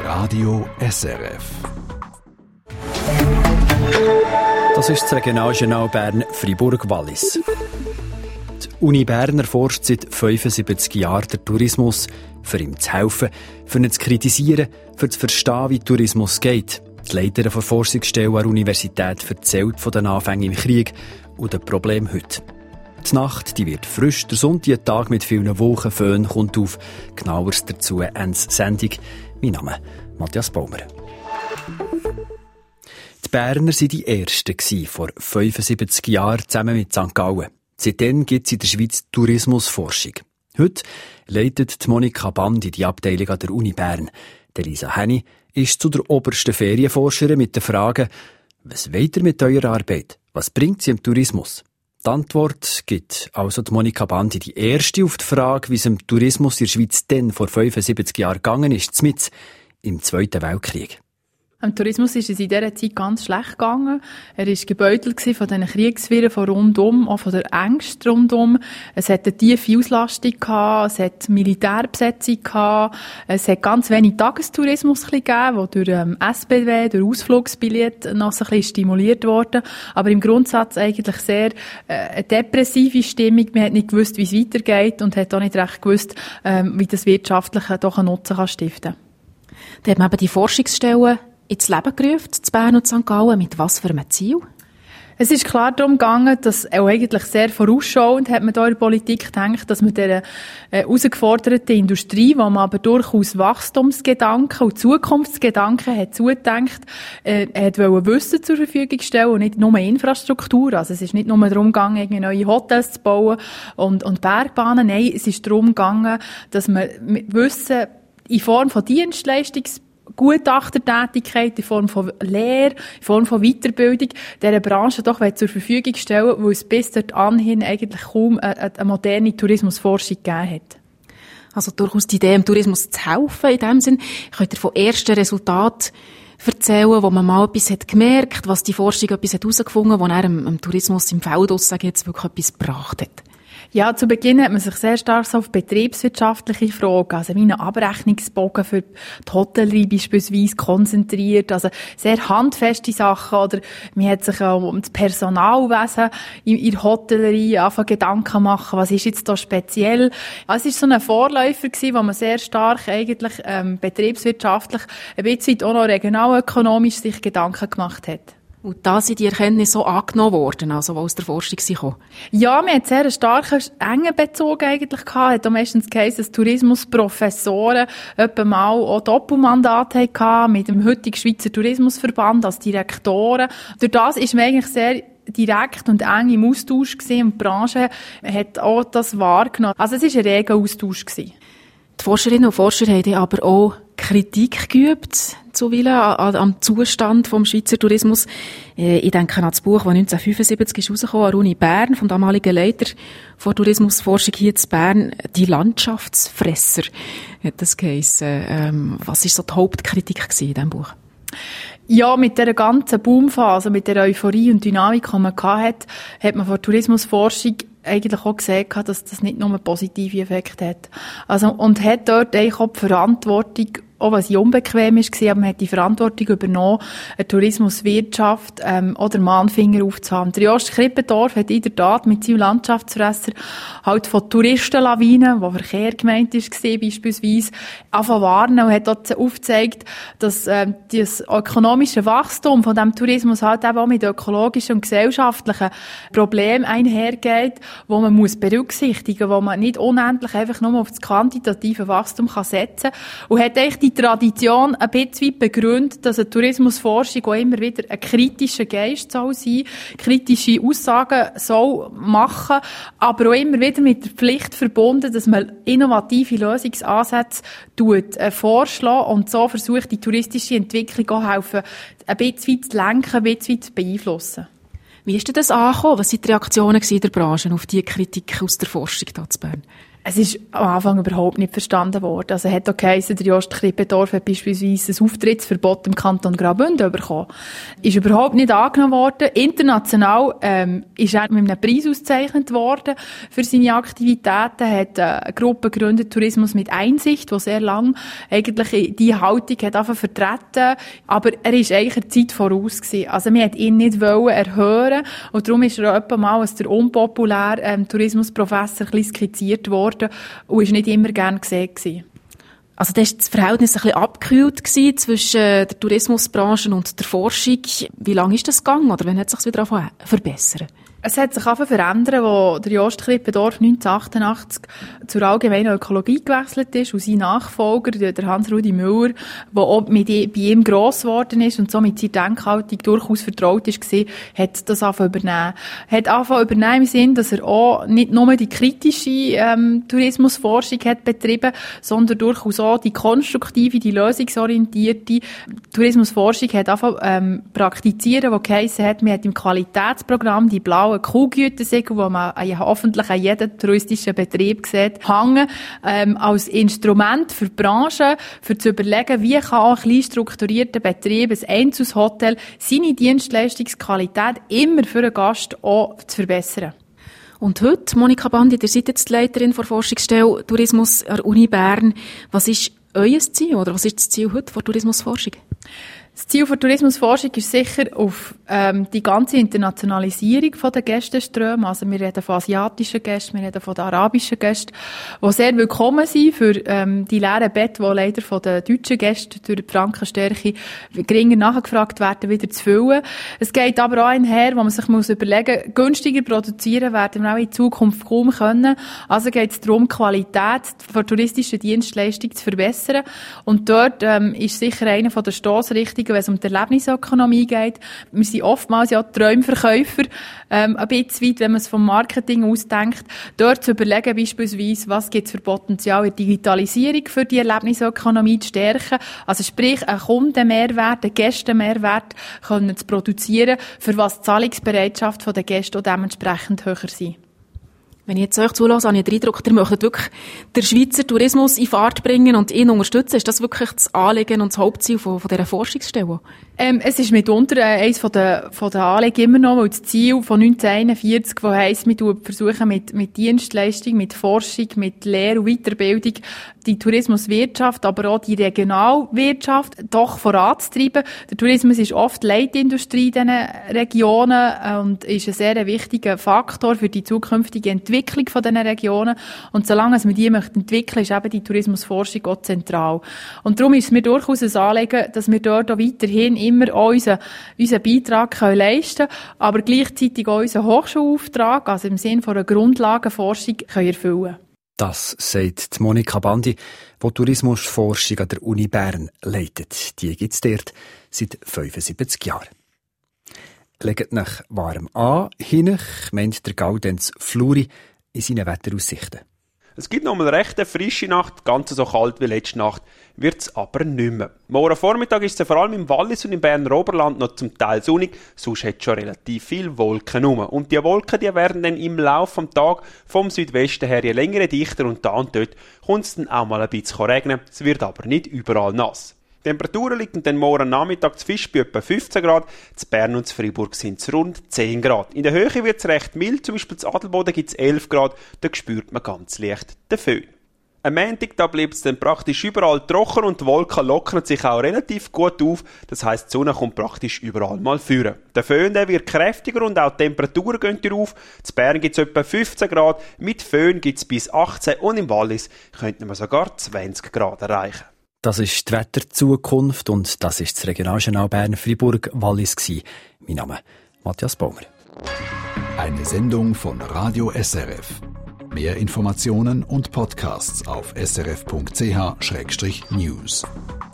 Radio SRF. Das ist das Regionaljournal Bern-Fribourg-Wallis. Die Uni Bern erforscht seit 75 Jahren den Tourismus, für ihm zu helfen, für ihn zu kritisieren, für zu verstehen, wie Tourismus geht. Die Leiterin der Forschungsstelle an der Universität erzählt von den Anfängen im Krieg und den Problemen heute. Die Nacht die wird frisch, der Sonntag mit vielen Wolkenföhn kommt auf. Genaueres dazu Ends Sendung. Mein Name Matthias Baumer. Die Berner waren die Ersten vor 75 Jahren zusammen mit St. Gallen. Seitdem gibt es in der Schweiz Tourismusforschung. Heute leitet Monika Bandi die Abteilung an der Uni Bern. Elisa Henny ist zu der obersten Ferienforscherin mit der Frage: Was wollt ihr mit eurer Arbeit? Was bringt sie im Tourismus? Die Antwort gibt also die Monika Bandi, die erste auf die Frage, wie es im Tourismus in der Schweiz denn vor 75 Jahren gegangen ist, mitten im Zweiten Weltkrieg. Am Tourismus ist es in dieser Zeit ganz schlecht gegangen. Er war gebeutelt von diesen Kriegswirren von rundum, auch von der Ängste rundum. Es hat eine tiefe Auslastung gehabt, es hat Militärbesetzung gehabt, es hat ganz wenig Tagestourismus gegeben, der durch SBW, durch Ausflugsbillett noch so ein bisschen stimuliert wurde. Aber im Grundsatz eigentlich sehr eine depressive Stimmung. Man hat nicht gewusst, wie es weitergeht und hat auch nicht recht gewusst, wie das wirtschaftliche doch einen Nutzen kann stiften. Da hat man eben die Forschungsstellen ins Leben gerufen, zu Bern und St. Gallen. Mit was für einem Ziel? Es ist klar darum gegangen, dass auch eigentlich sehr vorausschauend hat man da in der Politik gedacht, dass man dieser herausgeforderten Industrie, wo man aber durchaus Wachstumsgedanken und Zukunftsgedanken hat zugedacht, hat Wissen zur Verfügung stellen und nicht nur Infrastruktur. Also es ist nicht nur darum gegangen, irgendwie neue Hotels zu bauen und Bergbahnen. Nein, es ist darum gegangen, dass man Wissen in Form von Gutachtertätigkeit, in Form von Lehre, in Form von Weiterbildung dieser Branche doch zur Verfügung stellen, weil es bis dorthin eigentlich kaum eine moderne Tourismusforschung gegeben hat. Also durchaus die Idee, im Tourismus zu helfen in dem Sinn. Könnt ihr von ersten Resultaten erzählen, wo man mal etwas hat gemerkt, was die Forschung etwas hat herausgefunden, wo er am Tourismus im Feld jetzt wirklich etwas gebracht hat? Ja, zu Beginn hat man sich sehr stark so auf betriebswirtschaftliche Fragen, also wie einen Abrechnungsbogen für die Hotellerie beispielsweise konzentriert, also sehr handfeste Sachen, oder man hat sich auch um das Personalwesen in der Hotellerie angefangen Gedanken machen, was ist jetzt da speziell. Also es war so ein Vorläufer gewesen, wo man sehr stark eigentlich betriebswirtschaftlich, ein bisschen auch noch regionalökonomisch sich Gedanken gemacht hat. Und da sind die Erkenntnisse so angenommen worden, also, die aus der Forschung kamen? Ja, man hat sehr einen starken, engen Bezug eigentlich gehabt. Hat auch meistens geheißen, dass Tourismusprofessoren etwa mal auch Doppelmandate hatten mit dem heutigen Schweizer Tourismusverband als Direktoren. Durch das ist man eigentlich sehr direkt und eng im Austausch gewesen, und die Branche hat auch das wahrgenommen. Also es war ein reger Austausch gewesen. Die Forscherinnen und Forscher haben aber auch Kritik geübt, zuweilen am Zustand vom Schweizer Tourismus. Ich denke an das Buch, das 1975 rausgekommen, an der Uni Bern, vom damaligen Leiter von Tourismusforschung hier in Bern, «Die Landschaftsfresser», hat das geheissen. Was war so die Hauptkritik in diesem Buch? Ja, mit dieser ganzen Boomphase, mit der Euphorie und Dynamik, die man hatte, hat man von Tourismusforschung eigentlich auch gesehen, dass das nicht nur positive Effekte hat. Also, und hat dort eigentlich auch die Verantwortung, auch was unbequem war, aber man hat die Verantwortung übernommen, eine Tourismuswirtschaft oder Mahnfinger aufzuhaben. Der Jost Krippendorf hat in der Tat mit seinem Landschaftsfresser halt von Touristenlawinen, wo Verkehr gemeint war, beispielsweise, angefangen warnen und hat dort aufgezeigt, dass das ökonomische Wachstum von diesem Tourismus halt eben auch mit ökologischen und gesellschaftlichen Problemen einhergeht, wo man muss berücksichtigen, wo man nicht unendlich einfach nur auf das quantitative Wachstum kann setzen kann. Und hat eigentlich die Tradition ein bisschen begründet, dass eine Tourismusforschung auch immer wieder ein kritischer Geist soll sein, kritische Aussagen soll machen, aber auch immer wieder mit der Pflicht verbunden, dass man innovative Lösungsansätze vorschlägt und so versucht, die touristische Entwicklung auch helfen, ein bisschen zu lenken, ein bisschen zu beeinflussen. Wie ist denn das angekommen? Was waren die Reaktionen in der Branche auf diese Kritik aus der Forschung hier in Bern? Es ist am Anfang überhaupt nicht verstanden worden. Also hat auch geheissen, der Jost Krippendorf hat beispielsweise ein Auftrittsverbot im Kanton Graubünden bekommen. Ist überhaupt nicht angenommen worden. International ist er mit einem Preis ausgezeichnet worden für seine Aktivitäten. Er hat eine Gruppe gegründet, Tourismus mit Einsicht, die sehr lange eigentlich die Haltung hat vertreten. Aber er ist eigentlich der Zeit voraus gewesen. Also man hat ihn nicht erhören und darum ist er etwa mal als der unpopuläre Tourismusprofessor ein bisschen skizziert worden und ist nicht immer gern gesehen gewesen. Also da war das Verhältnis ein bisschen abgekühlt zwischen der Tourismusbranche und der Forschung. Wie lange ist das gegangen oder wann hat es sich wieder angefangen zu verbessern? Es hat sich angefangen zu verändern, als der Jost Krippendorf 1988 zur allgemeinen Ökologie gewechselt ist und sein Nachfolger, der Hans-Rudi Müller, der auch bei ihm gross geworden ist und so mit seiner Denkhaltung durchaus vertraut war, hat das angefangen zu übernehmen. Hat angefangen zu übernehmen im Sinn, dass er auch nicht nur die kritische Tourismusforschung hat betrieben, sondern durchaus auch die konstruktive, die lösungsorientierte Tourismusforschung hat angefangen praktizieren, die geheissen hat, man hat im Qualitätsprogramm die blauen Kuhgütesiegel, die man hoffentlich an jedem touristischen Betrieb sieht, hängen, als Instrument für die Branche, für zu überlegen, wie kann auch ein klein strukturierter Betrieb, ein Einzelhotel, seine Dienstleistungsqualität immer für einen Gast auch zu verbessern. Und heute, Monika Bandi, ihr seid jetzt die Leiterin der Forschungsstelle Tourismus an der Uni Bern. Was ist euer Ziel oder was ist das Ziel heute der Tourismusforschung? Das Ziel der Tourismusforschung ist sicher auf die ganze Internationalisierung der Gästeströme. Also wir reden von asiatischen Gästen, wir reden von den arabischen Gästen, die sehr willkommen sind für die leeren Betten, die leider von den deutschen Gästen durch die Frankenstärke geringer nachgefragt werden, wieder zu füllen. Es geht aber auch einher, wo man sich überlegen muss, günstiger produzieren werden wir auch in Zukunft kaum können. Also geht es darum, die Qualität der touristischen Dienstleistung zu verbessern. Und dort ist sicher einer der Stossrichtungen, wenn es um die Erlebnisökonomie geht. Wir sind oftmals ja Träumverkäufer, ein bisschen weit, wenn man es vom Marketing ausdenkt. Dort zu überlegen beispielsweise, was gibt es für Potenzial in der Digitalisierung für die Erlebnisökonomie zu stärken. Also sprich, einen Kundenmehrwert, einen Gästenmehrwert können zu produzieren, für was die Zahlungsbereitschaft der Gäste auch dementsprechend höher sein. Wenn ich jetzt euch zulasse, habe ich den Eindruck, ihr möchtet wirklich den Schweizer Tourismus in Fahrt bringen und ihn unterstützen. Ist das wirklich das Anliegen und das Hauptziel von dieser Forschungsstelle? Es ist mitunter eines von den Anliegen immer noch, weil das Ziel von 1941, das heisst, wir versuchen mit Dienstleistung, mit Forschung, mit Lehre und Weiterbildung die Tourismuswirtschaft, aber auch die Regionalwirtschaft doch voranzutreiben. Der Tourismus ist oft Leitindustrie in diesen Regionen und ist ein sehr wichtiger Faktor für die zukünftige Entwicklung von diesen Regionen. Und solange wir die entwickeln möchten, ist eben die Tourismusforschung auch zentral. Und darum ist es mir durchaus ein Anliegen, dass wir dort auch weiterhin immer auch unseren Beitrag leisten können, aber gleichzeitig auch unseren Hochschulauftrag, also im Sinne von einer Grundlagenforschung, erfüllen können. Das sagt Monika Bandi, die Tourismusforschung an der Uni Bern leitet. Die gibt es dort seit 75 Jahren. Legt nach warm an, hinten meint der Gaudenz Fluri in seinen Wetteraussichten. Es gibt noch mal eine recht frische Nacht, ganz so kalt wie letzte Nacht wird es aber nicht mehr. Morgen Vormittag ist es vor allem im Wallis und im Berner Oberland noch zum Teil sonnig, sonst hat es schon relativ viele Wolken rum. Und die Wolken die werden dann im Laufe des Tages vom Südwesten her je länger dichter und da und dort kommt es dann auch mal ein bisschen regnen, es wird aber nicht überall nass. Die Temperaturen liegen dann morgen Nachmittag zu Fisch bei etwa 15 Grad, zu Bern und zu Freiburg sind es rund 10 Grad. In der Höhe wird es recht mild, zum Beispiel zu Adelboden gibt es 11 Grad, da spürt man ganz leicht den Föhn. Am Montag da bleibt es dann praktisch überall trocken und die Wolken lockern sich auch relativ gut auf, das heisst, die Sonne kommt praktisch überall mal führen. Der Föhn der wird kräftiger und auch die Temperaturen gehen auf. Zu Bern gibt es etwa 15 Grad, mit Föhn gibt es bis 18 und im Wallis könnte man sogar 20 Grad erreichen. Das ist die Wetterzukunft und das ist das Regionaljournal Bern-Freiburg-Wallis gsi. Mein Name Matthias Baumer. Eine Sendung von Radio SRF. Mehr Informationen und Podcasts auf srf.ch/news.